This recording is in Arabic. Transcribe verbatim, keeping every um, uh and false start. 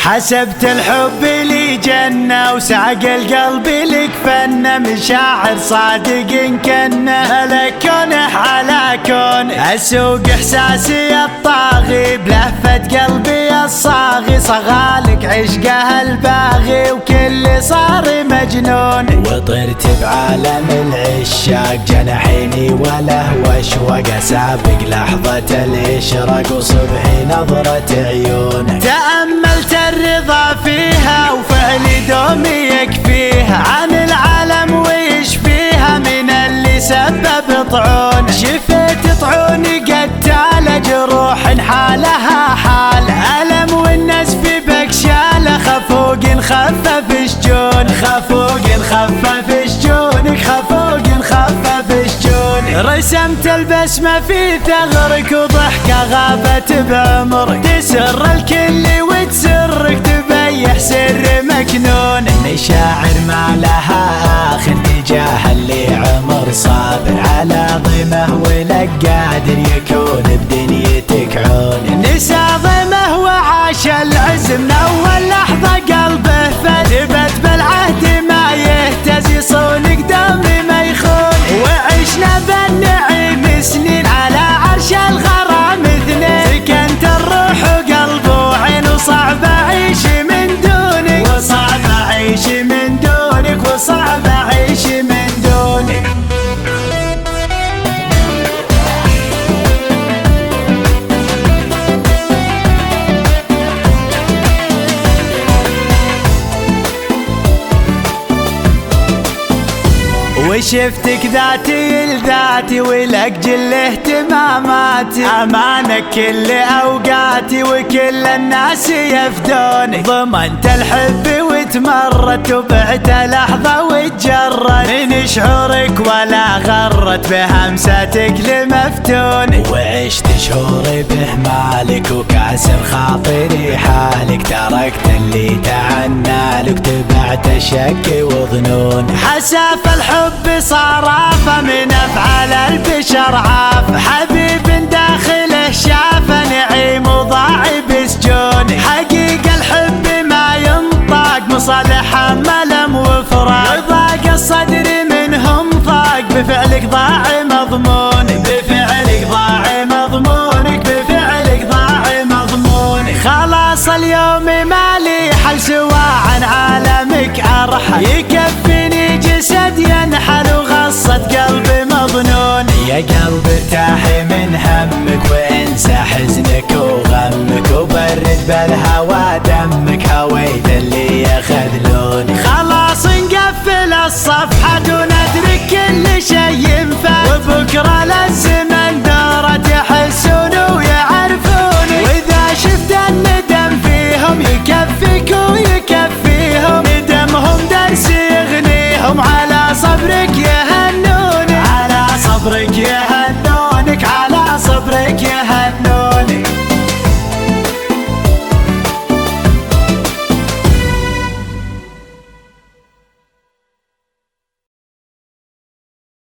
حسبت الحب لي جنة وساق القلب لك فنة، مشاعر صادق كنه ملك كونه على كون. اسوق احساسي الطاغي بلهفة قلبي الصاغي، صغالك عشقه الباغي وكل صار مجنون. وطرت بعالم العشاق جنحيني وله واشواق، سابق لحظة الاشراق وصبحي نظرة عيون. تأملت الرضا فيها وفعلي دومي يكفيها، عن العالم ويش فيها من اللي سبب طعون. شفيت طعوني قتالة جروح حالها حال، ألم والنزف بكشالة خفوق خفف شجون. خفوق خفف شجونك خفوق خفف شجونك. رسمت البسمة في ثغرك وضحكة غابت بعمرك، تسر الكل وتسرك تبيح سر مكنون. مشاعر ما لها آخر تجاه اللي عمر صابر على ضمه ولك قادر يكون بدنيتك عون. نسى ضمه وعاش العز من أول لحظة قلبه فثبت بالعهد ما يهتز، يصونك دمي ما يخون. وعشنا بالنعيم سنين على عرش الغرام اثنين، سكنت الروح وقلب وعين وصعب أعيش من دونك، وصعب أعيش من دونك، وصعب أعيش من دونك. وشفتك ذاتي لذاتي ولك جل اهتماماتي، امانك كل اوقاتي وكل الناس يفدونك. ضمنت الحب وتمرت وبعت لحظة وتجرت من شعورك ولا غرت بهمستك لمفتون. وعشت شهوري بهمالك وكاسر خاطري حالك، تركت اللي تعنالك تبعت الشك وظنون. حساف الحب صار عافى من افعال البشر عاف، حبيب داخله شاف نعيم وضاع بسجون. حقيقة الحب ما ينطاق مصالح ملم وفراق، ضاق الصدر منهم ضاق بفعلك ضاع مضمون. بفعلك ضاع مضمونك بفعلك ضاع مضمونك. خلاص اليوم ما لي حل سوى عن عالمك ارحل، يكفيني جسد ينحل وغصة قلبي مظنون. يا قلب ارتاحي من همك وانسى حزنك وغمك، وبرد بالهوى دمك هويت اللي ياخذ